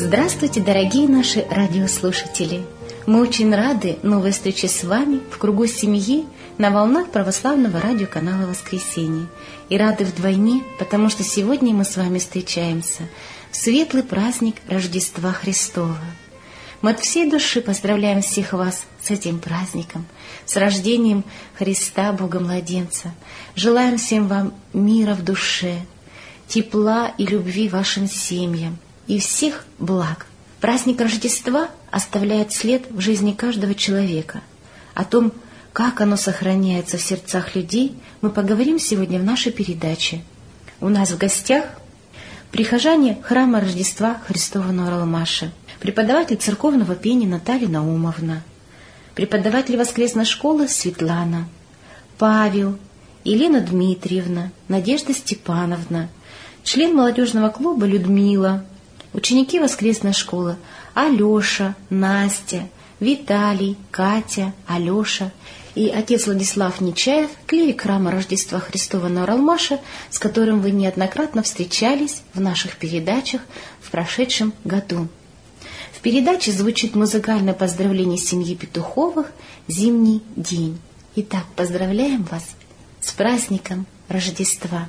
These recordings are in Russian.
Здравствуйте, дорогие наши радиослушатели! Мы очень рады новой встрече с вами в кругу семьи на волнах православного радиоканала «Воскресенье». И рады вдвойне, потому что сегодня мы с вами встречаемся в светлый праздник Рождества Христова. Мы от всей души поздравляем всех вас с этим праздником, с рождением Христа, Бога-младенца. Желаем всем вам мира в душе, тепла и любви вашим семьям и всех благ. Праздник Рождества оставляет след в жизни каждого человека. О том, как оно сохраняется в сердцах людей, мы поговорим сегодня в нашей передаче. У нас в гостях прихожане храма Рождества Христова Нур-Ал-Маша, преподаватель церковного пения Наталья Наумовна, преподаватель воскресной школы Светлана, Павел, Елена Дмитриевна, Надежда Степановна, член молодежного клуба Людмила, ученики воскресной школы Алеша, Настя, Виталий, Катя, Алеша и отец Владислав Нечаев, клирик храма Рождества Христова Нур-Ал-Маша, с которым вы неоднократно встречались в наших передачах в прошедшем году. В передаче звучит музыкальное поздравление семьи Петуховых «Зимний день». Итак, поздравляем вас с праздником Рождества.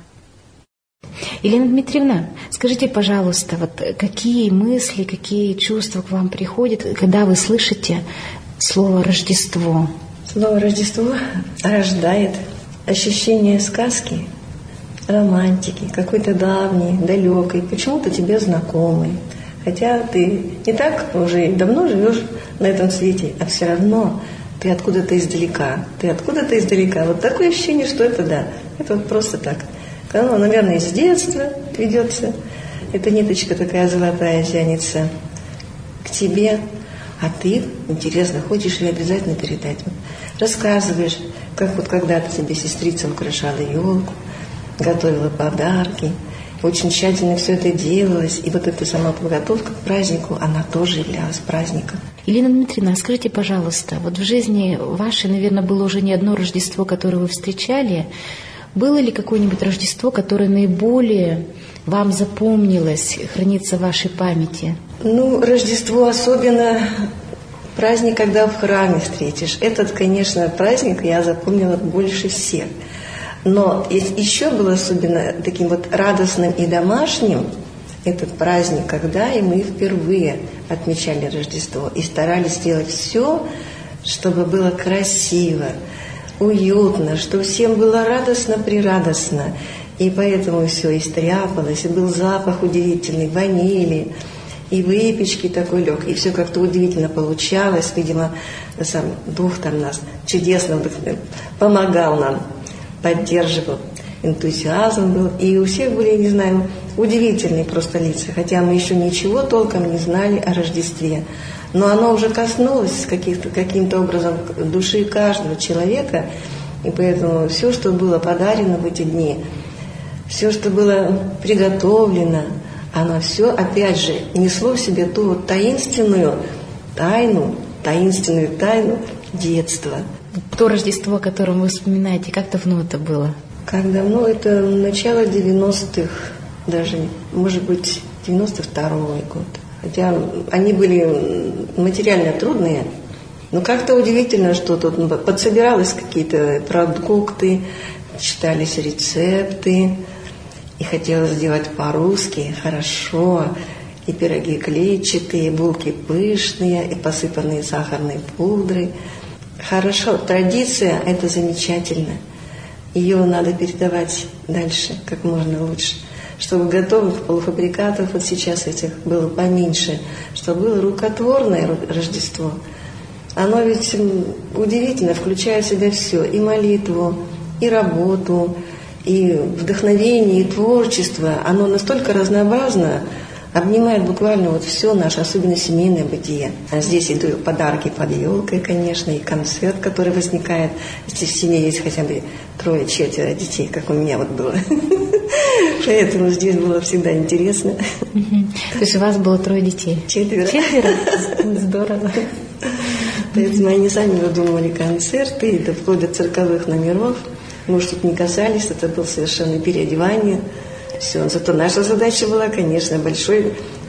Елена Дмитриевна, скажите, пожалуйста, какие мысли, какие чувства к вам приходят, когда вы слышите слово «Рождество»? Слово «Рождество» рождает ощущение сказки, романтики, какой-то давней, далекой, почему-то тебе знакомой. Хотя ты не так уже давно живешь на этом свете, а все равно ты откуда-то издалека. Вот такое ощущение, что это да, это вот просто так. Оно, наверное, с детства ведется. Эта ниточка такая золотая тянется к тебе, а ты, интересно, хочешь ее обязательно передать. Рассказываешь, как вот когда-то тебе сестрица украшала елку, готовила подарки. Очень тщательно все это делалось. И вот эта сама подготовка к празднику, она тоже являлась праздником. Елена Дмитриевна, скажите, пожалуйста, вот в жизни вашей, наверное, было уже не одно Рождество, которое вы встречали. Было ли какое-нибудь Рождество, которое наиболее вам запомнилось, хранится в вашей памяти? Рождество особенно праздник, когда в храме встретишь. Этот, конечно, праздник я запомнила больше всех. Но еще был особенно таким вот радостным и домашним этот праздник, когда и мы впервые отмечали Рождество и старались сделать все, чтобы было красиво, уютно, чтобы всем было радостно-прирадостно. И поэтому все истряпалось, и был запах удивительный, ванили, и выпечки такой легкой, и все как-то удивительно получалось. Видимо, сам Дух там нас чудесно помогал нам, поддерживал, энтузиазм был. И у всех были, не знаю, удивительные просто лица, хотя мы еще ничего толком не знали о Рождестве. Но оно уже коснулось каким-то образом души каждого человека, и поэтому все, что было подарено в эти дни, все, что было приготовлено, оно все, опять же, несло в себе ту вот таинственную тайну детства. То Рождество, о котором вы вспоминаете, как давно это было? Как давно? Это начало 90-х, даже, может быть, 92-й год. Хотя они были материально трудные, но как-то удивительно, что тут подсобиралось какие-то продукты, читались рецепты, и хотелось сделать по-русски хорошо, и пироги клетчатые, и булки пышные, и посыпанные сахарной пудрой. Хорошо, традиция – это замечательно. Ее надо передавать дальше, как можно лучше. Чтобы готовых полуфабрикатов вот сейчас этих было поменьше, чтобы было рукотворное Рождество. Оно ведь удивительно, включает в себя все, и молитву, и работу, и вдохновение, и творчество. Оно настолько разнообразно, обнимает буквально вот все наше, особенно семейное бытие. А здесь идут подарки под елкой, конечно, и концерт, который возникает, если в семье есть хотя бы 3-4 детей, как у меня вот было. Поэтому здесь было всегда интересно. То есть у вас было 3 детей? 4. Здорово. Поэтому они сами выдумывали концерты, это вплоть до цирковых номеров. Может, тут не касались, это было совершенно переодевание. Все. Зато наша задача была, конечно, большой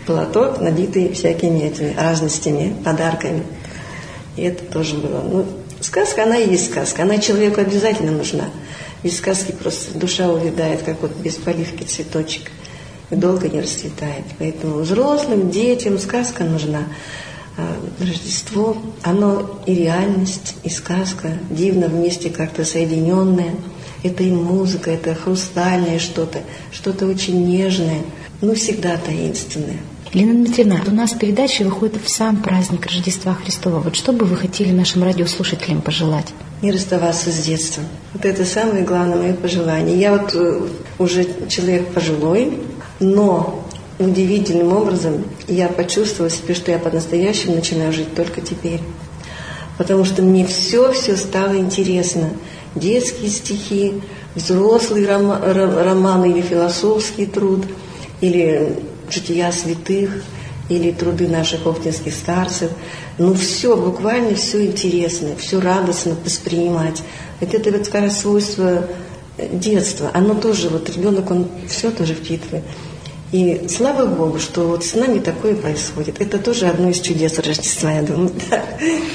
платок, набитый всякими этими разностями, подарками. И это тоже было. Сказка, она и есть сказка. Она человеку обязательно нужна. Без сказки просто душа увядает, как вот без поливки цветочек. И долго не расцветает. Поэтому взрослым, детям сказка нужна. Рождество, оно и реальность, и сказка, дивно вместе как-то соединенное. Это и музыка, это хрустальное что-то, что-то очень нежное, но всегда таинственное. Елена Дмитриевна, у нас передача выходит в сам праздник Рождества Христова. Вот что бы вы хотели нашим радиослушателям пожелать? Не расставаться с детством. Вот это самое главное мое пожелание. Я вот уже человек пожилой, но удивительным образом я почувствовала себе, что я по-настоящему начинаю жить только теперь. Потому что мне все стало интересно. Детские стихи, взрослый роман или философский труд, или жития святых, или труды наших оптинских старцев. Все, буквально все интересно, все радостно воспринимать. Это вот как раз свойство детства. Оно тоже, ребенок, он все тоже впитывает. И слава Богу, что вот с нами такое происходит. Это тоже одно из чудес Рождества, я думаю. Да.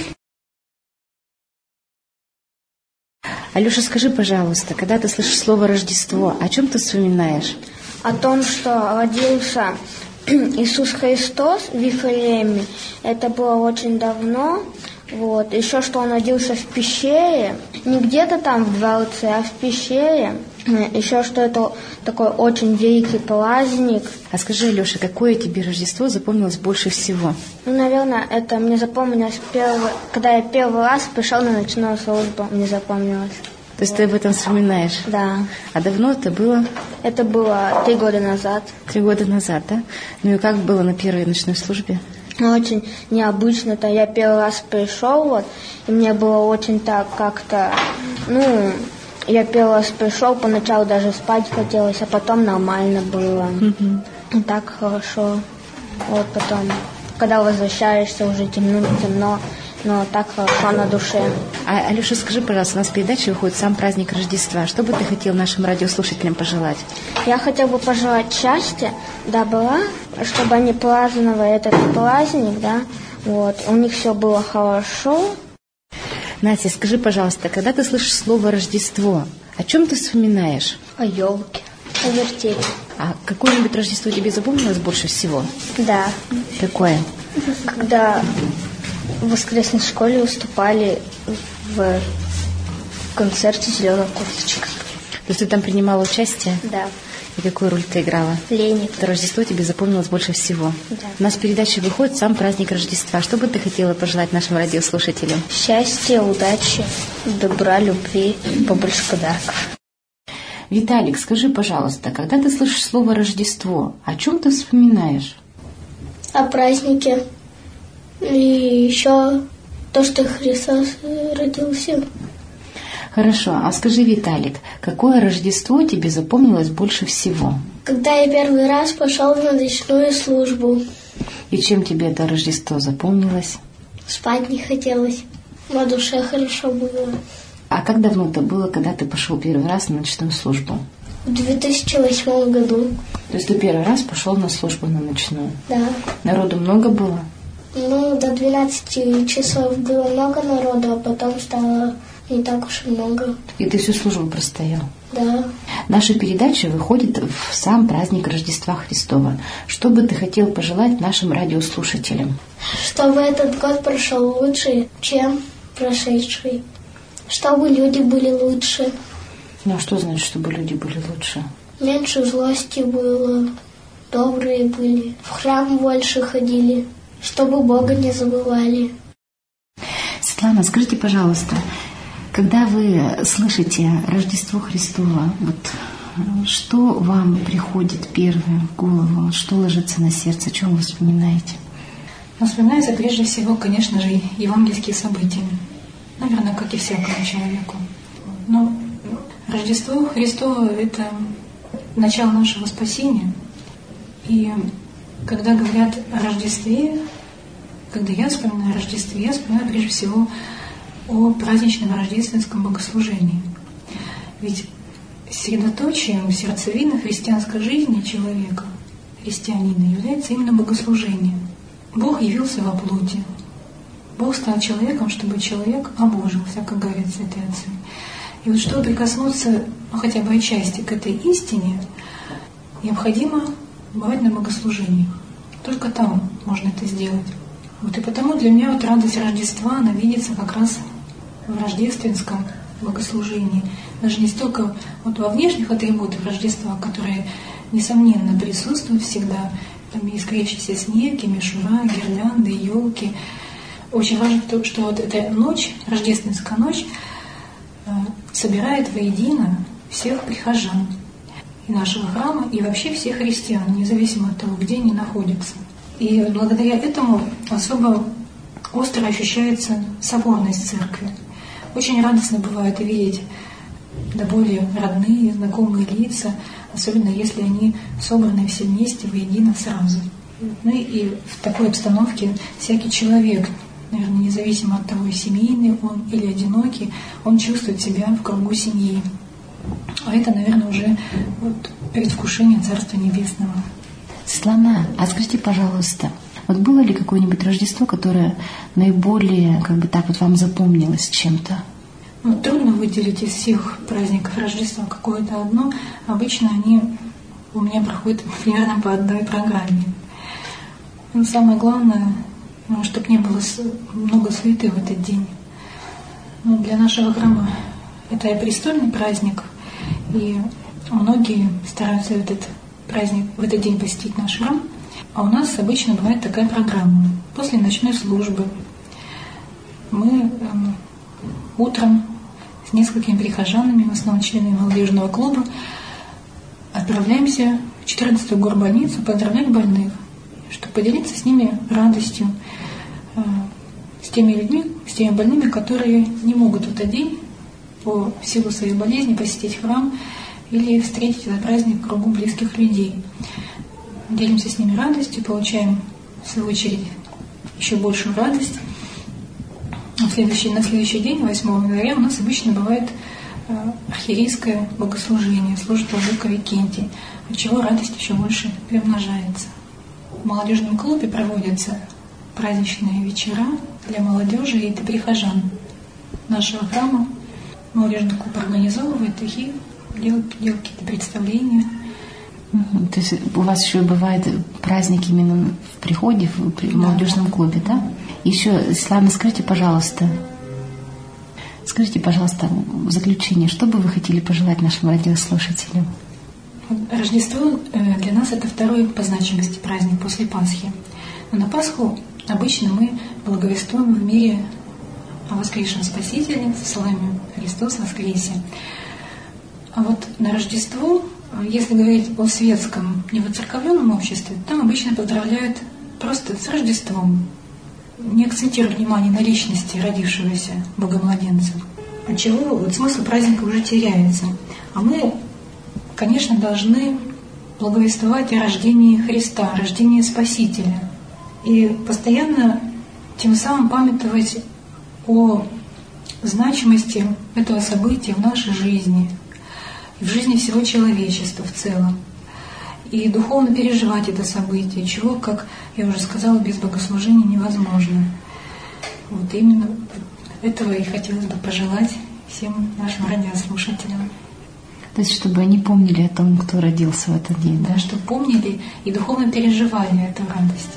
Алеша, скажи, пожалуйста, когда ты слышишь слово «Рождество», о чем ты вспоминаешь? О том, что родился Иисус Христос в Вифлееме. Это было очень давно. Еще что он родился в пещере. Не где-то там в дворце, а в пещере. Еще что это такой очень великий праздник. А скажи, Алеша, какое тебе Рождество запомнилось больше всего? Наверное, это мне запомнилось когда я первый раз пришел на ночную службу, мне запомнилось. То есть ты об этом вспоминаешь? Да. А давно это было? Это было 3 года назад. 3 года назад, да? Ну и как было на первой ночной службе? Очень необычно. Я первый раз пришел, и мне было очень так как-то, я первый раз пришел, поначалу даже спать хотелось, а потом нормально было. И так хорошо. Потом, когда возвращаешься, уже темно, но так хорошо на душе. Алеша, скажи, пожалуйста, у нас в передаче выходит сам праздник Рождества. Что бы ты хотел нашим радиослушателям пожелать? Я хотел бы пожелать счастья, добра, чтобы они праздновали этот праздник, да, у них все было хорошо. Настя, скажи, пожалуйста, когда ты слышишь слово «Рождество», о чем ты вспоминаешь? О елке, о вертепе. А какое-нибудь Рождество тебе запомнилось больше всего? Да. Какое? Когда в воскресной школе выступали в концерте «Зеленая курточка». То есть ты там принимала участие? Да. И какую роль ты играла? Леник. Это Рождество тебе запомнилось больше всего? Да. У нас в передаче выходит сам праздник Рождества. Что бы ты хотела пожелать нашим радиослушателям? Счастья, удачи, добра, любви, побольше подарков. Виталик, скажи, пожалуйста, когда ты слышишь слово «Рождество», о чем ты вспоминаешь? О празднике. И еще то, что Христос родился. Хорошо, а скажи, Виталик, какое Рождество тебе запомнилось больше всего? Когда я первый раз пошел на ночную службу. И чем тебе это Рождество запомнилось? Спать не хотелось. На душе хорошо было. А как давно это было, когда ты пошел первый раз на ночную службу? В 2008 году. То есть ты первый раз пошел на службу на ночную? Да. Народу много было? До 12 часов было много народу, а потом стало не так уж и много. И ты всю службу простоял? Да. Наша передача выходит в сам праздник Рождества Христова. Что бы ты хотел пожелать нашим радиослушателям? Чтобы этот год прошел лучше, чем прошедший. Чтобы люди были лучше. Ну а что значит, чтобы люди были лучше? Меньше злости было, добрые были, в храм больше ходили, чтобы Бога не забывали. Светлана, скажите, пожалуйста, когда вы слышите Рождество Христово, что вам приходит первое в голову, что ложится на сердце, о чем вы вспоминаете? Вспоминается прежде всего, конечно же, евангельские события. Наверное, как и всякому человеку. Но Рождество Христово – это начало нашего спасения. И когда говорят о Рождестве, когда я вспоминаю о Рождестве, я вспоминаю прежде всего о праздничном рождественском богослужении. Ведь средоточием, сердцевиной христианской жизни человека христианина является именно богослужение. Бог явился во плоти. Бог стал человеком, чтобы человек обожился, как говорят святые отцы. И вот чтобы прикоснуться хотя бы отчасти к этой истине, необходимо бывать на богослужении. Только там можно это сделать. Вот и потому для меня вот радость Рождества, она видится как раз в рождественском богослужении. Даже не столько вот во внешних атрибутах Рождества, которые, несомненно, присутствуют всегда. Там искрящийся снег, и мишура, гирлянды, елки. Очень важно то, что вот эта ночь, рождественская ночь, собирает воедино всех прихожан и нашего храма, и вообще всех христиан, независимо от того, где они находятся. И благодаря этому особо остро ощущается соборность церкви. Очень радостно бывает видеть да более родные, знакомые лица, особенно если они собраны все вместе воедино сразу. Ну и в такой обстановке всякий человек, наверное, независимо от того, семейный он или одинокий, он чувствует себя в кругу семьи. А это, наверное, уже вот предвкушение Царства Небесного. Светлана, а скажите, пожалуйста, вот было ли какое-нибудь Рождество, которое наиболее, как бы так вот вам запомнилось чем-то? Ну, трудно выделить из всех праздников Рождества какое-то одно. Обычно они у меня проходят примерно по одной программе. Но самое главное, чтобы не было много суеты в этот день. Ну, для нашего храма это и престольный праздник, и многие стараются этот праздник, в этот день посетить наш храм. А у нас обычно бывает такая программа. После ночной службы мы утром с несколькими прихожанами, в основном членами молодежного клуба, отправляемся в 14-ю горбольницу поздравлять больных, чтобы поделиться с ними радостью, с теми людьми, с теми больными, которые не могут в этот день по силу своей болезни посетить храм или встретить этот праздник в кругу близких людей. Делимся с ними радостью, получаем, в свою очередь, еще большую радость. На следующий день, 8 января, у нас обычно бывает архиерейское богослужение, служит владыка Викентий, от чего радость еще больше приумножается. В молодежном клубе проводятся праздничные вечера для молодежи и для прихожан нашего храма. Молодежный клуб организовывает их и делает какие-то представления. То есть у вас еще бывает праздник именно в приходе, в молодежном клубе, да? Еще, Светлана, скажите, пожалуйста, в заключение, что бы вы хотели пожелать нашим радиослушателям? Рождество для нас это второй по значимости праздник после Пасхи. Но на Пасху обычно мы благовествуем в мире о воскресшем Спасителе, славим Христос воскресе. А вот на Рождество, если говорить о светском, невоцерковленном обществе, там обычно поздравляют просто с Рождеством, не акцентируя внимание на личности родившегося Богомладенца. Отчего вот смысл праздника уже теряется. А мы, конечно, должны благовествовать о рождении Христа, о рождении Спасителя. И постоянно тем самым памятовать о значимости этого события в нашей жизни, в жизни всего человечества в целом. И духовно переживать это событие, чего, как я уже сказала, без богослужения невозможно. Вот именно этого и хотелось бы пожелать всем нашим радиослушателям. То есть, чтобы они помнили о том, кто родился в этот день, да? Да, чтобы помнили и духовно переживали эту радость.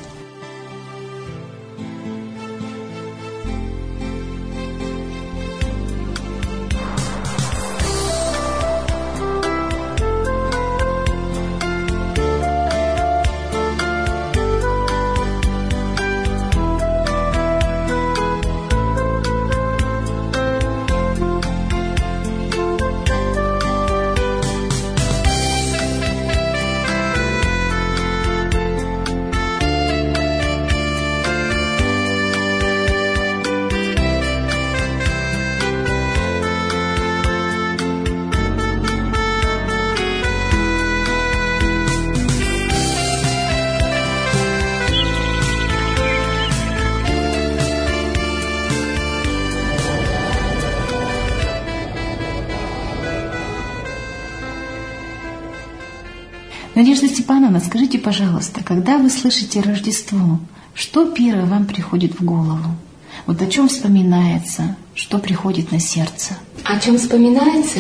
Надежда Степановна, скажите, пожалуйста, когда вы слышите Рождество, что первое вам приходит в голову? Вот о чем вспоминается, что приходит на сердце? О чем вспоминается?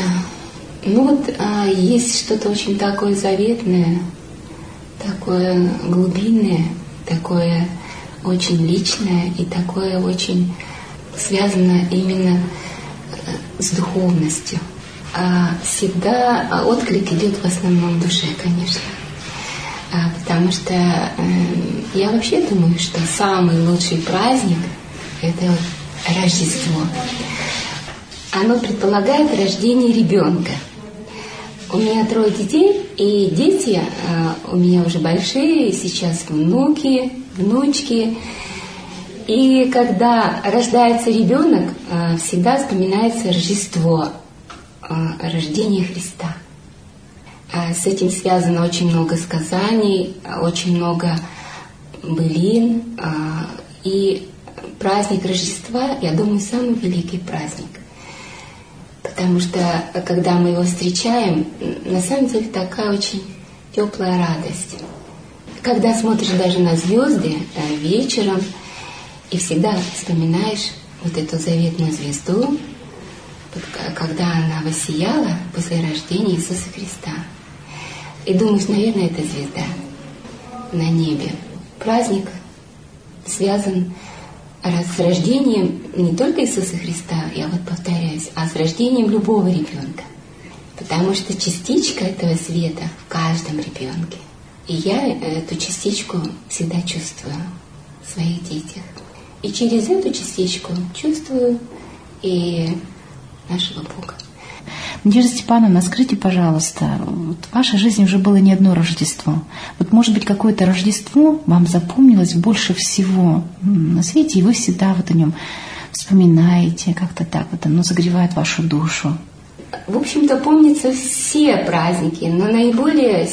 Есть что-то очень такое заветное, такое глубинное, такое очень личное и такое очень связано именно с духовностью. Всегда отклик идет в основном в душе, конечно. Потому что я вообще думаю, что самый лучший праздник – это Рождество. Оно предполагает рождение ребенка. У меня 3 детей, и дети у меня уже большие, сейчас внуки, внучки. И когда рождается ребенок, всегда вспоминается Рождество, рождение Христа. С этим связано очень много сказаний, очень много былин. И праздник Рождества, я думаю, самый великий праздник. Потому что, когда мы его встречаем, на самом деле такая очень теплая радость. Когда смотришь даже на звезды вечером, и всегда вспоминаешь вот эту заветную звезду, когда она воссияла после рождения Иисуса Христа. И думаешь, наверное, это звезда на небе. Праздник связан с рождением не только Иисуса Христа, я повторяюсь, а с рождением любого ребенка. Потому что частичка этого света в каждом ребенке. И я эту частичку всегда чувствую в своих детях. И через эту частичку чувствую и нашего Бога. Надежда Степановна, скажите, пожалуйста, в вашей жизни уже было не одно Рождество. Вот, может быть, какое-то Рождество вам запомнилось больше всего на свете, и вы всегда вот о нем вспоминаете, как-то так вот оно согревает вашу душу. В общем-то, помнятся все праздники, но наиболее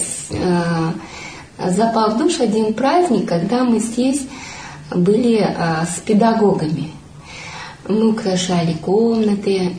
запал в душу один праздник, когда мы здесь были с педагогами. Мы украшали комнаты,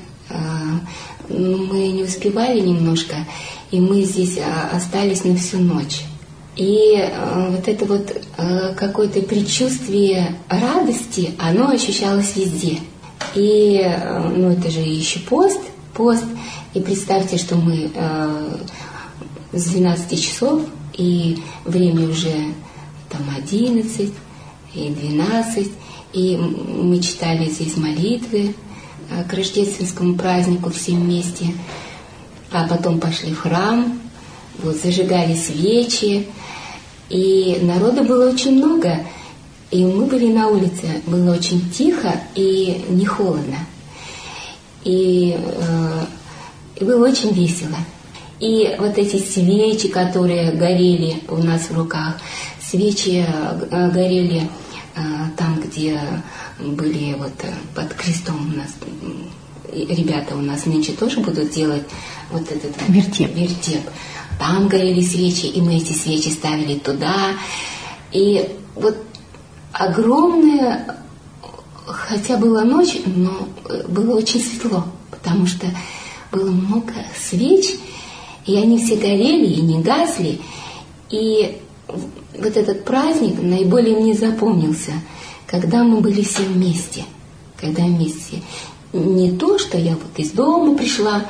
мы не успевали немножко, и мы здесь остались на всю ночь. И вот это вот какое-то предчувствие радости, оно ощущалось везде. И это же еще пост, и представьте, что мы с 12 часов, и время уже там 11 и 12, и мы читали здесь молитвы к рождественскому празднику все вместе, а потом пошли в храм, зажигали свечи, и народу было очень много, и мы были на улице, было очень тихо и не холодно, и было очень весело. И вот эти свечи, которые горели у нас в руках, свечи горели там, где были под крестом у нас. Ребята у нас нынче тоже будут делать вот этот вертеп. Там горели свечи, и мы эти свечи ставили туда. И вот огромная, хотя была ночь, но было очень светло, потому что было много свеч, и они все горели и не гасли. И вот этот праздник наиболее мне запомнился, когда мы были все вместе. Когда вместе. Не то, что я из дома пришла,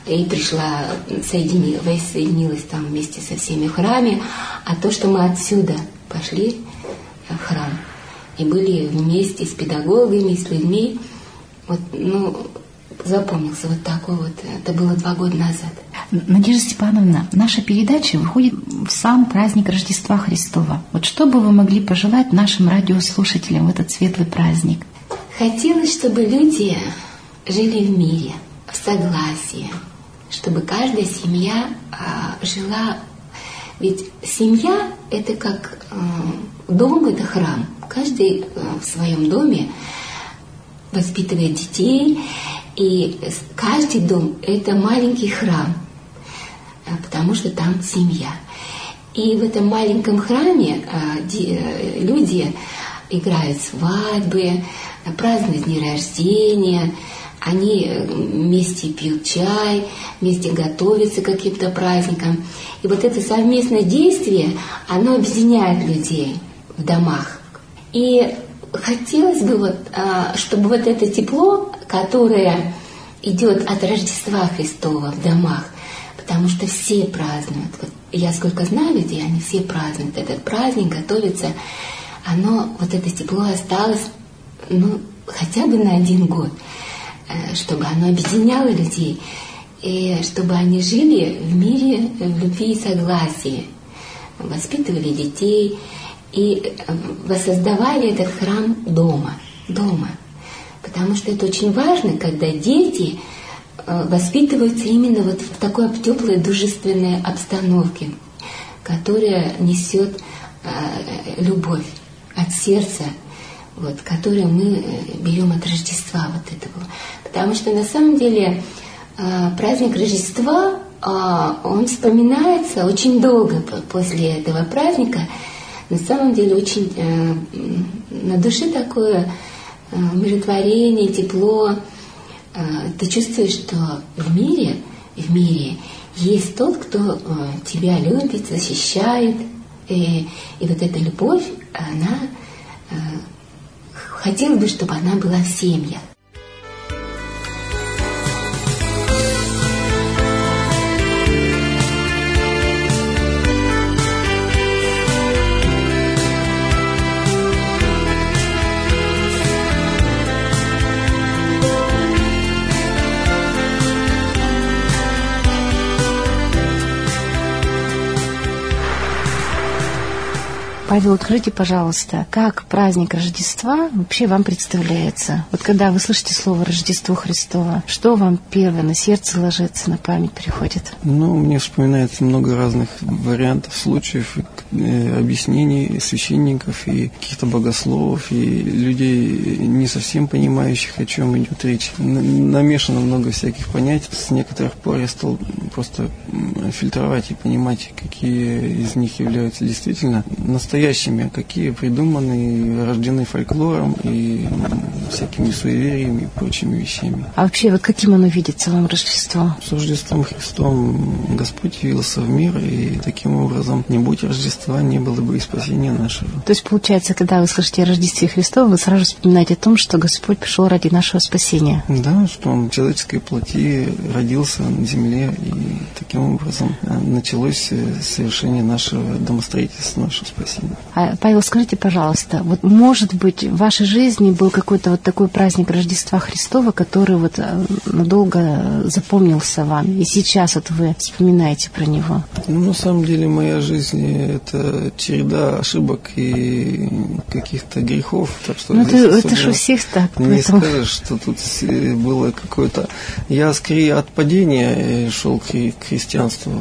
соединилась там вместе со всеми в храме, а то, что мы отсюда пошли в храм и были вместе с педагогами, с людьми. Запомнился такой это было 2 года назад. Надежда Степановна, наша передача выходит в сам праздник Рождества Христова. Вот что бы вы могли пожелать нашим радиослушателям в этот светлый праздник? Хотелось, чтобы люди жили в мире, в согласии, чтобы каждая семья жила. Ведь семья – это как дом, это храм. Каждый в своем доме воспитывает детей, и каждый дом – это маленький храм, потому что там семья. И в этом маленьком храме люди играют свадьбы, празднуют дни рождения, Они вместе пьют чай, вместе готовятся к каким-то праздникам. И вот это совместное действие, оно объединяет людей в домах. И хотелось бы, чтобы вот это тепло, которое идет от Рождества Христова в домах, потому что все празднуют. Вот я сколько знаю людей, они все празднуют этот праздник, готовятся. Вот это тепло осталось, хотя бы на 1 год, чтобы оно объединяло людей, и чтобы они жили в мире, в любви и согласии, воспитывали детей и воссоздавали этот храм дома. Потому что это очень важно, когда дети воспитываются именно вот в такой теплой, дружественной обстановке, которая несет любовь от сердца, которую мы берем от Рождества вот этого. Потому что на самом деле праздник Рождества, он вспоминается очень долго после этого праздника. На самом деле очень на душе такое умиротворение, тепло. Ты чувствуешь, что в мире есть тот, кто тебя любит, защищает. И вот эта любовь, она хотелось бы, чтобы она была в семьях. Павел, скажите, пожалуйста, как праздник Рождества вообще вам представляется? Вот когда вы слышите слово «Рождество Христово», что вам первое на сердце ложится, на память приходит? Мне вспоминается много разных вариантов, случаев, объяснений священников и каких-то богословов, и людей, не совсем понимающих, о чем идет речь. Намешано много всяких понятий. С некоторых пор я стал просто фильтровать и понимать, какие из них являются действительно настоящими, а какие придуманы, рождены фольклором и всякими суевериями и прочими вещами. А вообще, вот каким оно видится вам, Рождество? С Рождеством Христом Господь явился в мир, и таким образом, не будь Рождества, не было бы и спасения нашего. То есть, получается, когда вы слышите о Рождестве Христовом, вы сразу вспоминаете о том, что Господь пришел ради нашего спасения. Да, что Он в человеческой плоти родился на земле, и таким образом началось совершение нашего домостроительства, нашего спасения. Павел, скажите, пожалуйста, вот может быть в вашей жизни был какой-то вот такой праздник Рождества Христова, который вот надолго запомнился вам, и сейчас вот вы вспоминаете про него? На самом деле моя жизнь — это череда ошибок и каких-то грехов. Так что это же у всех так. Не скажешь, что тут было какое-то... Я скорее от падения шел к христианству,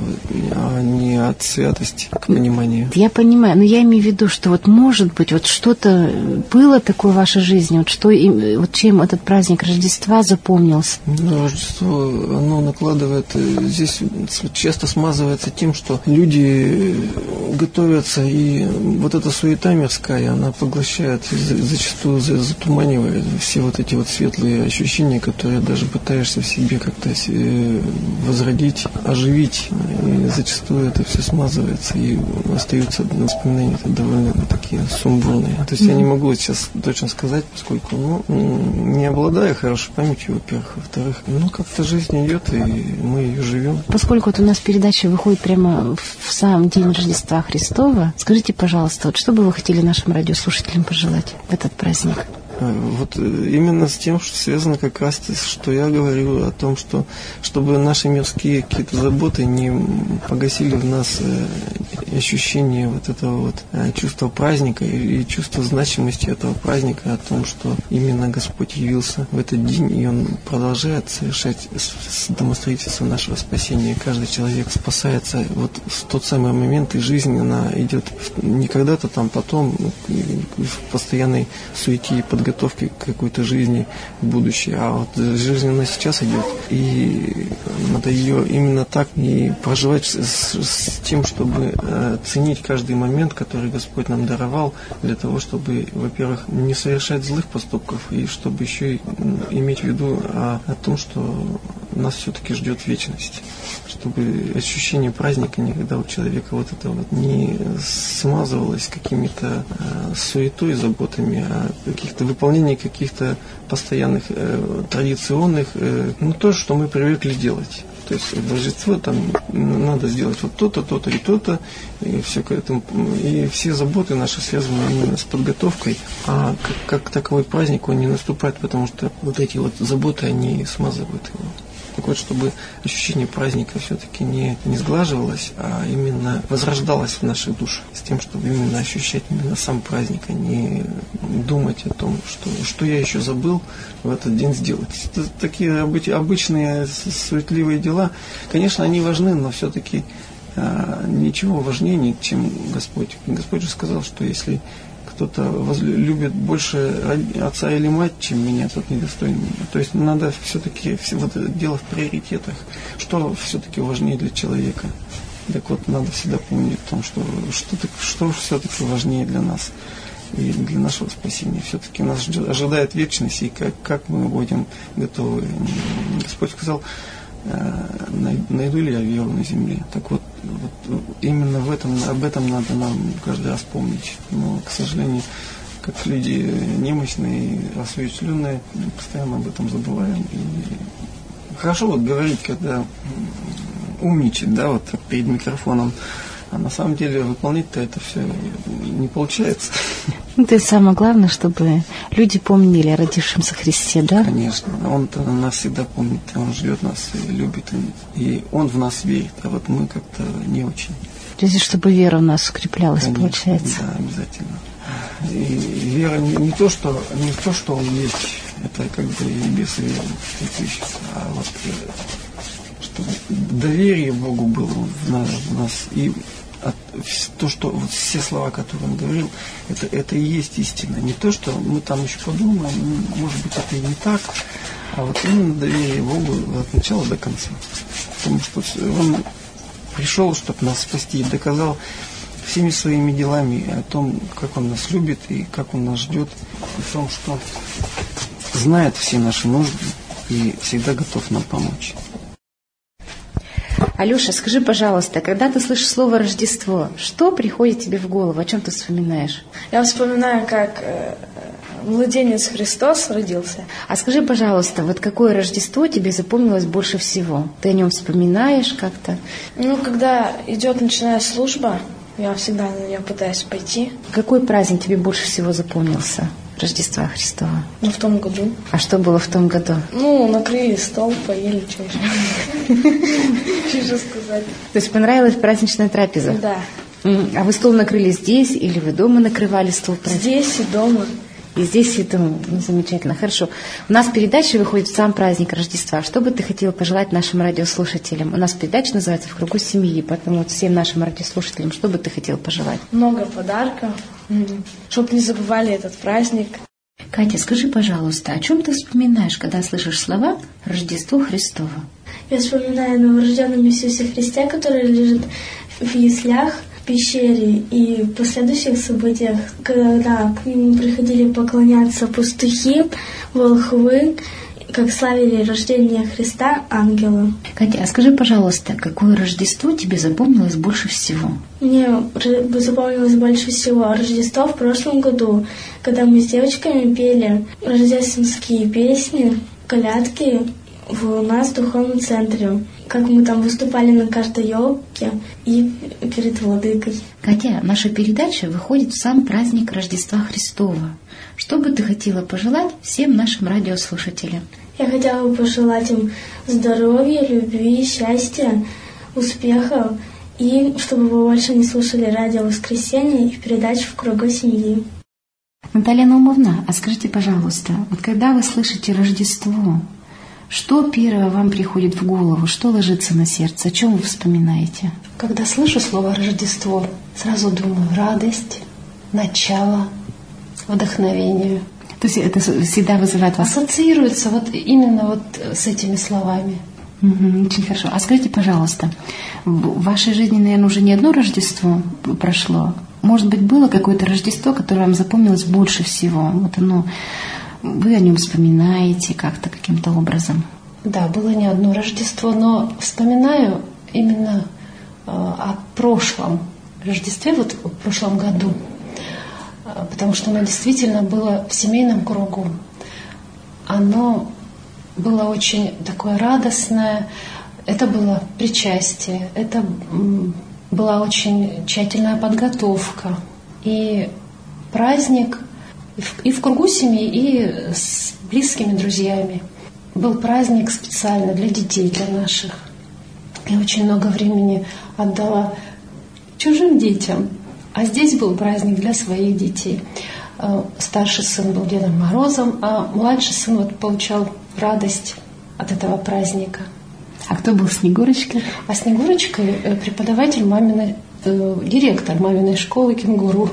а не от святости, к пониманию. Я понимаю, но я имею в виду, что вот может быть вот что-то было такое в вашей жизни, вот чем этот праздник Рождества запомнился? Рождество, оно накладывает, здесь часто смазывается тем, что люди готовятся, и вот эта суета мирская, она поглощает, зачастую затуманивает все вот эти вот светлые ощущения, которые даже пытаешься в себе как-то возродить, оживить, и зачастую это все смазывается, и остаются воспоминания довольно такие сумбурные. То есть я не могу сейчас точно сказать, поскольку не обладаю хорошей памятью, во-первых. Во-вторых, как-то жизнь идет, и мы ее живем. Поскольку вот у нас передача выходит прямо в сам день Рождества Христова, скажите, пожалуйста, вот что бы вы хотели нашим радиослушателям пожелать в этот праздник? Вот именно с тем, что связано как раз, что я говорю о том, что чтобы наши мирские какие-то заботы не погасили в нас ощущение вот этого вот чувства праздника и чувства значимости этого праздника, о том, что именно Господь явился в этот день, и Он продолжает совершать домостроительство нашего спасения. Каждый человек спасается вот в тот самый момент, и жизнь, она идет не когда-то там потом, в постоянной суете и подготовке к какой-то жизни в будущее, а вот жизнь она сейчас идет, и надо ее именно так и проживать с тем, чтобы ценить каждый момент, который Господь нам даровал, для того, чтобы, во-первых, не совершать злых поступков, и чтобы еще и иметь в виду о том, что нас все-таки ждет вечность. Чтобы ощущение праздника никогда у человека вот это вот не смазывалось какими-то суетой, заботами, а выполнением каких-то постоянных традиционных, то, что мы привыкли делать. То есть в Рождество там надо сделать вот то-то, то-то и то-то, и все к этому, и все заботы наши связаны именно с подготовкой, а как таковой праздник он не наступает, потому что вот эти вот заботы, они смазывают его. Так вот, чтобы ощущение праздника все-таки не сглаживалось, а именно возрождалось в нашей душе, с тем, чтобы именно ощущать именно сам праздник, а не думать о том, что я еще забыл в этот день сделать. Это такие обычные суетливые дела, конечно, они важны, но все-таки ничего важнее, чем Господь. Господь же сказал, что если кто-то любит больше отца или мать, чем меня, тот недостоин меня. То есть надо все-таки вот это дело в приоритетах. Что все-таки важнее для человека? Так вот, надо всегда помнить о том, что все-таки важнее для нас и для нашего спасения. Все-таки нас ожидает вечность, и как мы будем готовы. Господь сказал, найду ли я веру на земле. Так вот именно об этом надо нам каждый раз помнить. Но, к сожалению, как люди немощные, осуетленные, постоянно об этом забываем. И хорошо вот говорить, когда умничать, да, вот перед микрофоном, а на самом деле выполнять-то это все не получается. Это самое главное, чтобы люди помнили о родившемся Христе, да? Конечно. Он-то нас всегда помнит, Он ждет нас и любит, и Он в нас верит, а вот мы как-то не очень. То есть, чтобы вера у нас укреплялась, конечно, получается. Да, обязательно. И вера не то, что Он есть, это как бы и без веры, а вот чтобы доверие Богу было в нас, и то, что вот все слова, которые он говорил, это и есть истина. Не то, что мы там еще подумаем, может быть, это и не так, а вот именно доверие Богу от начала до конца. Потому что Он пришел, чтобы нас спасти, и доказал всеми своими делами о том, как Он нас любит и как Он нас ждет, о том, что знает все наши нужды и всегда готов нам помочь. Алеша, скажи, пожалуйста, когда ты слышишь слово «Рождество», что приходит тебе в голову, о чем ты вспоминаешь? Я вспоминаю, как младенец Христос родился. А скажи, пожалуйста, вот какое Рождество тебе запомнилось больше всего? Ты о нем вспоминаешь как-то? Когда идет ночная служба, я всегда на нее пытаюсь пойти. Какой праздник тебе больше всего запомнился? Рождества Христова? В том году. А что было в том году? Накрыли стол, поели, что еще сказать. То есть понравилась праздничная трапеза? Да. А вы стол накрыли здесь или вы дома накрывали стол? Здесь и дома. И здесь и дома. Замечательно, хорошо. У нас передача выходит в сам праздник Рождества. Что бы ты хотела пожелать нашим радиослушателям? У нас передача называется «В кругу семьи», поэтому всем нашим радиослушателям, что бы ты хотела пожелать? Много подарков, чтобы не забывали этот праздник. Катя, скажи, пожалуйста, о чем ты вспоминаешь, когда слышишь слова «Рождество Христово»? Я вспоминаю о новорожденном Иисусе Христе, который лежит в яслях, в пещере, и в последующих событиях, когда к нему приходили поклоняться пастухи, волхвы, как славили рождение Христа ангелы. Катя, а скажи, пожалуйста, какое Рождество тебе запомнилось больше всего? Мне запомнилось больше всего Рождество в прошлом году, когда мы с девочками пели рождественские песни, колядки у нас в духовном центре. Как мы там выступали на каждой елке и перед владыкой. Катя, наша передача выходит в сам праздник Рождества Христова. Что бы ты хотела пожелать всем нашим радиослушателям? Я хотела бы пожелать им здоровья, любви, счастья, успехов, и чтобы вы больше не слушали радио «Воскресенье» и передачу «В кругу семьи». Наталья Наумовна, а скажите, пожалуйста, вот когда вы слышите Рождество, что первое вам приходит в голову, что ложится на сердце, о чем вы вспоминаете? Когда слышу слово «Рождество», сразу думаю радость, начало, вдохновение. То есть это всегда вызывает вас? Ассоциируется именно с этими словами. Очень хорошо. А скажите, пожалуйста, в вашей жизни, наверное, уже не одно Рождество прошло. Может быть, было какое-то Рождество, которое вам запомнилось больше всего? Вот оно, вы о нем вспоминаете как-то, каким-то образом? Да, было не одно Рождество, но вспоминаю именно о прошлом Рождестве, вот в прошлом году. Потому что оно действительно было в семейном кругу. Оно было очень такое радостное. Это было причастие, это была очень тщательная подготовка. И праздник и в кругу семьи, и с близкими друзьями. Был праздник специально для детей, для наших. Я очень много времени отдала чужим детям. А здесь был праздник для своих детей. Старший сын был Дедом Морозом, а младший сын вот получал радость от этого праздника. А кто был Снегурочкой? А Снегурочкой преподаватель маминой, директор маминой школы «Кенгуру»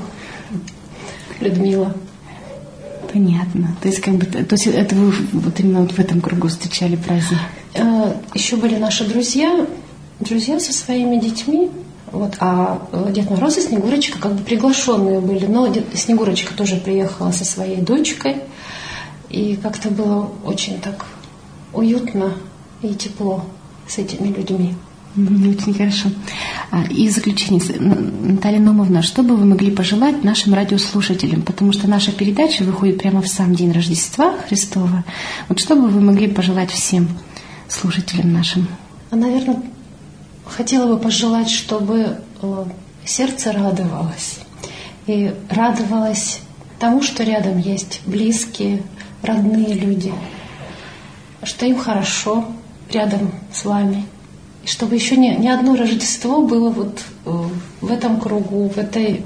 Людмила. Понятно. То есть, то есть это вы вот именно вот в этом кругу встречали праздник? Еще были наши друзья со своими детьми. Вот, а Дед Мороз и Снегурочка как бы приглашенные были. Но Снегурочка тоже приехала со своей дочкой. И как-то было очень так уютно и тепло с этими людьми. Очень хорошо. И в заключение, Наталья Наумовна, что бы вы могли пожелать нашим радиослушателям? Потому что наша передача выходит прямо в сам день Рождества Христова. Вот что бы вы могли пожелать всем слушателям нашим? Наверное, хотела бы пожелать, чтобы сердце радовалось. И радовалось тому, что рядом есть близкие, родные люди. Что им хорошо рядом с вами. И чтобы еще не одно Рождество было вот в этом кругу, в этой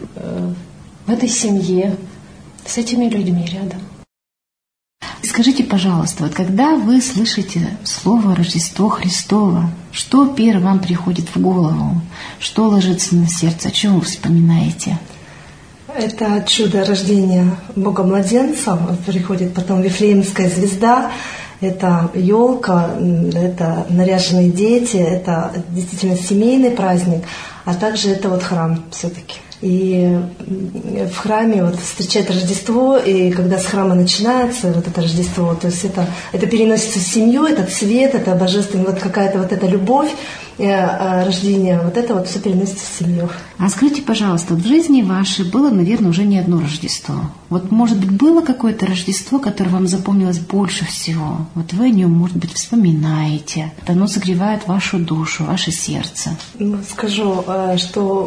семье, с этими людьми рядом. Скажите, пожалуйста, вот когда вы слышите слово «Рождество Христово», что первым вам приходит в голову? Что ложится на сердце? О чем вы вспоминаете? Это чудо рождения Бога-младенца. Приходит потом Вифлеемская звезда. Это елка, это наряженные дети, это действительно семейный праздник, а также это вот храм все-таки. И в храме вот встречать Рождество, и когда с храма начинается вот это Рождество, то есть это переносится в семью, этот свет, это божественная вот какая-то вот эта любовь, рождение, вот это вот все переносится в семью. А скажите, пожалуйста, в жизни вашей было, наверное, уже не одно Рождество. Вот, может быть, было какое-то Рождество, которое вам запомнилось больше всего? Вот вы о нем, может быть, вспоминаете. Оно согревает вашу душу, ваше сердце. Скажу, что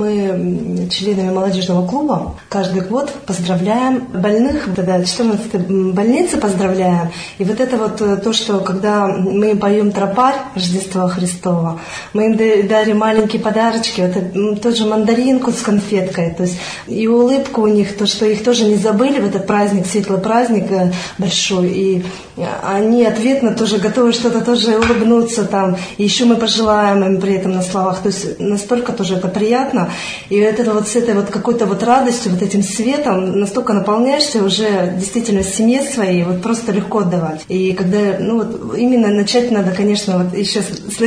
мы членами молодежного клуба каждый год поздравляем больных, тогда 14-й больницы поздравляем. И вот это вот то, что когда мы поем тропарь Рождества Христова, мы им дарим маленькие подарочки, вот тот же мандаринку с конфеткой, то есть и улыбку у них, то, что их тоже не забыли в этот праздник, светлый праздник большой, и они ответно тоже готовы что-то тоже улыбнуться там, и еще мы пожелаем им при этом на словах, то есть настолько тоже это приятно, и это вот с этой вот какой-то вот радостью, вот этим светом настолько наполняешься уже действительно в семье своей, вот просто легко отдавать. И когда, вот именно начать надо, конечно, вот еще с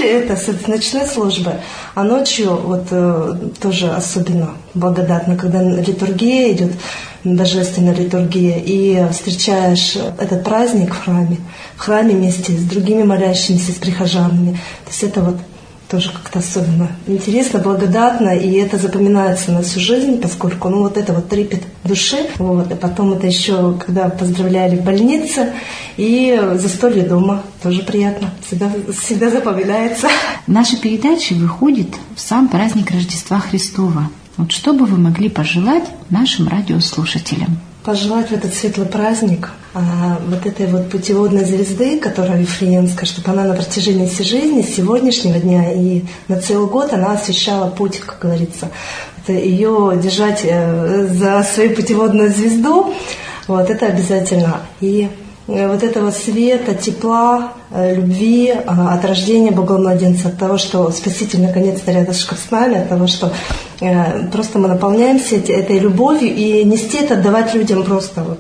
ночной службы, а ночью вот тоже особенно благодатно, когда литургия идет, божественная литургия, и встречаешь этот праздник в храме вместе с другими молящимися, с прихожанами. То есть это вот тоже как-то особенно интересно, благодатно, и это запоминается на всю жизнь, поскольку, вот это вот трепет души, вот, а потом это еще, когда поздравляли в больнице, и застолье дома, тоже приятно, всегда запоминается. Наша передача выходит в сам праздник Рождества Христова. Вот что бы вы могли пожелать нашим радиослушателям? Пожелать в этот светлый праздник вот этой вот путеводной звезды, которая Вифлеемская, чтобы она на протяжении всей жизни, сегодняшнего дня и на целый год она освещала путь, как говорится. Это ее держать за свою путеводную звезду, вот это обязательно. И вот этого света, тепла, любви от рождения Бога-младенца, от того, что Спаситель наконец-то рядышком с нами, от того, что просто мы наполняемся этой любовью, и нести это, отдавать людям просто вот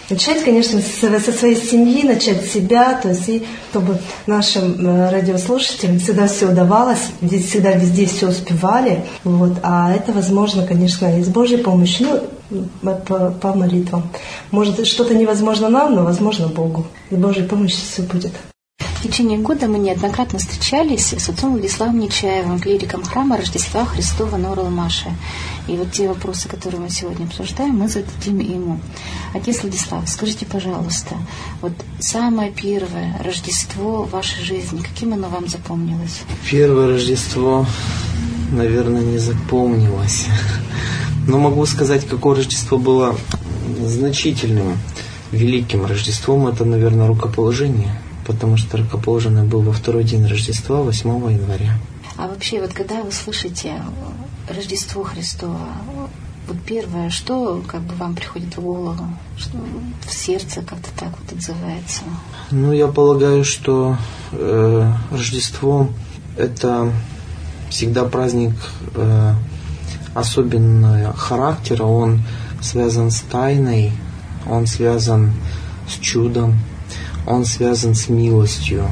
Начать, конечно, со своей семьи, начать с себя, то есть, и чтобы нашим радиослушателям всегда все удавалось, всегда везде все успевали. Вот. А это возможно, конечно, и с Божьей помощью, по молитвам. Может, что-то невозможно нам, но возможно Богу. С Божьей помощью все будет. В течение года мы неоднократно встречались с отцом Владиславом Нечаевым, клириком храма Рождества Христова на Уралмаше. И вот те вопросы, которые мы сегодня обсуждаем, мы зададим ему. Отец Владислав, скажите, пожалуйста, вот самое первое Рождество в вашей жизни, каким оно вам запомнилось? Первое Рождество, наверное, не запомнилось. Но могу сказать, какое Рождество было значительным, великим Рождеством. Это, наверное, рукоположение. Потому что рукоположенный был во второй день Рождества, 8 января. А вообще, вот когда вы слышите Рождество Христово, вот первое, что как бы вам приходит в голову, что в сердце как-то так вот отзывается? Ну, я полагаю, что Рождество – это всегда праздник особенного характера. Он связан с тайной, он связан с чудом, он связан с милостью,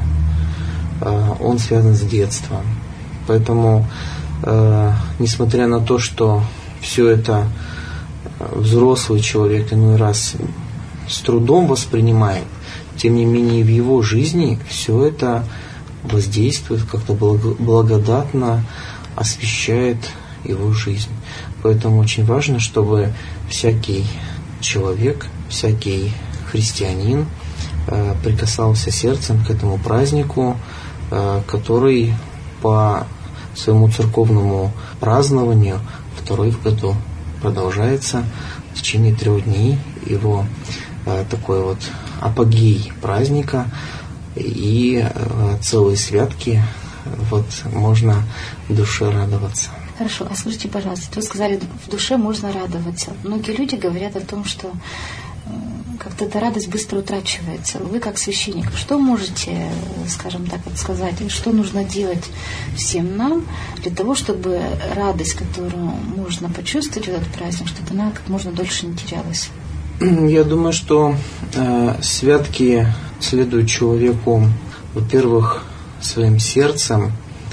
он связан с детством. Поэтому, несмотря на то, что все это взрослый человек иной раз с трудом воспринимает, тем не менее в его жизни все это воздействует, как-то благодатно освещает его жизнь. Поэтому очень важно, чтобы всякий человек, всякий христианин прикасался сердцем к этому празднику, который по своему церковному празднованию второй в году продолжается в течение 3 дней. Его такой вот апогей праздника и целые святки, вот можно в душе радоваться. Хорошо, а скажите, пожалуйста, вы сказали, в душе можно радоваться. Многие люди говорят о том, что как-то эта радость быстро утрачивается. Вы, как священник, что можете, скажем так, вот сказать, что нужно делать всем нам для того, чтобы радость, которую можно почувствовать в этот праздник, чтобы она как можно дольше не терялась? Я думаю, что святки следует человеку, во-первых, своим сердцем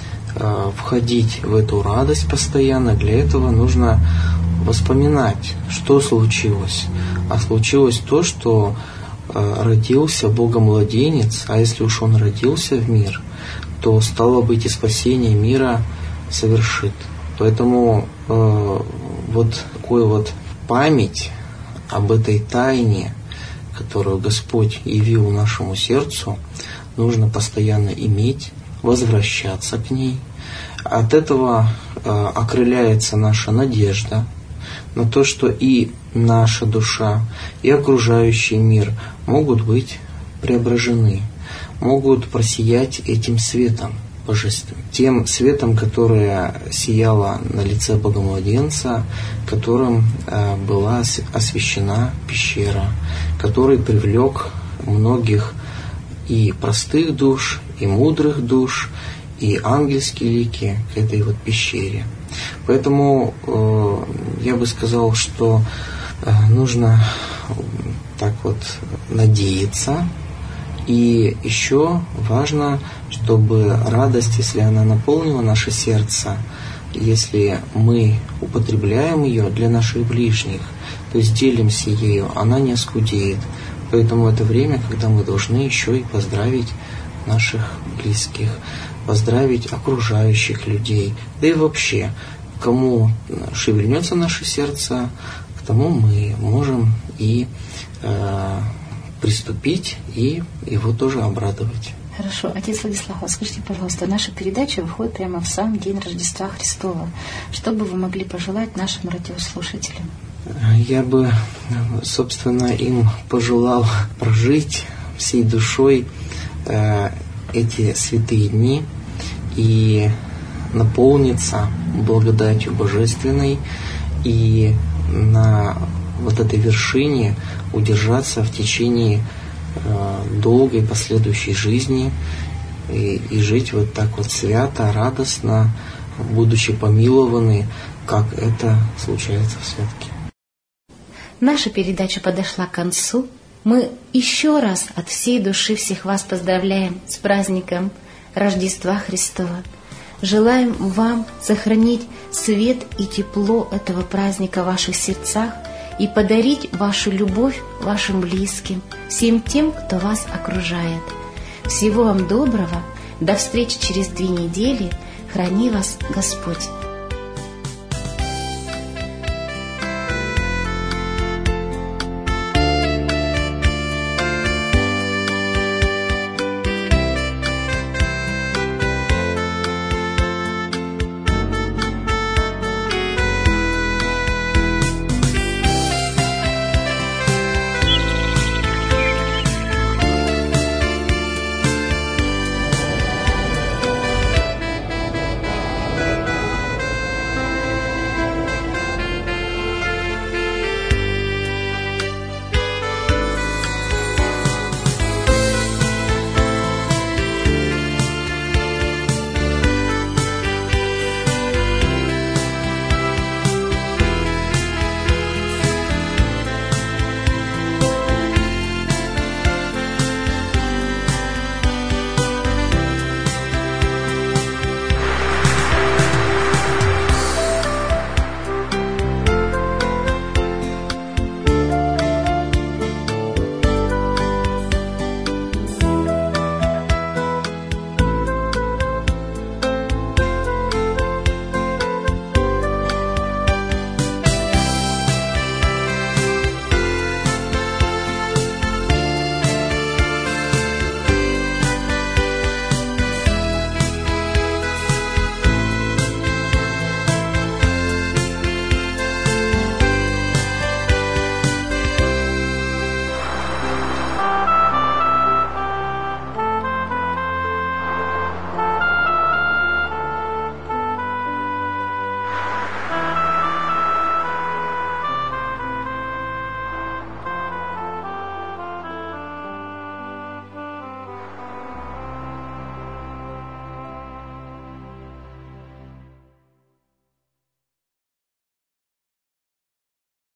входить в эту радость постоянно. Для этого нужно вспоминать, что случилось. А случилось то, что родился Богомладенец, а если уж он родился в мир, то стало быть и спасение мира совершит. Поэтому вот такую вот память об этой тайне, которую Господь явил нашему сердцу, нужно постоянно иметь, возвращаться к ней. От этого окрыляется наша надежда на то, что и наша душа, и окружающий мир могут быть преображены, могут просиять этим светом божественным, тем светом, которое сияло на лице Богомладенца, которым была освящена пещера, который привлек многих и простых душ, и мудрых душ, и ангельские лики к этой вот пещере. Поэтому я бы сказал, что нужно так вот надеяться. И еще важно, чтобы радость, если она наполнила наше сердце, если мы употребляем ее для наших ближних, то есть делимся ею, она не оскудеет. Поэтому это время, когда мы должны еще и поздравить наших близких, поздравить окружающих людей, да и вообще, кому шевельнется наше сердце, к тому мы можем и приступить и его тоже обрадовать. Хорошо. Отец Владислав, скажите, пожалуйста, наша передача выходит прямо в сам день Рождества Христова. Что бы вы могли пожелать нашим радиослушателям? Я бы, собственно, им пожелал прожить всей душой эти святые дни и наполниться благодатью божественной и на вот этой вершине удержаться в течение долгой последующей жизни и жить вот так вот свято, радостно, будучи помилованы, как это случается в святке. Наша передача подошла к концу. Мы еще раз от всей души всех вас поздравляем с праздником Рождества Христова. Желаем вам сохранить свет и тепло этого праздника в ваших сердцах и подарить вашу любовь вашим близким, всем тем, кто вас окружает. Всего вам доброго, до встречи через 2 недели, храни вас Господь.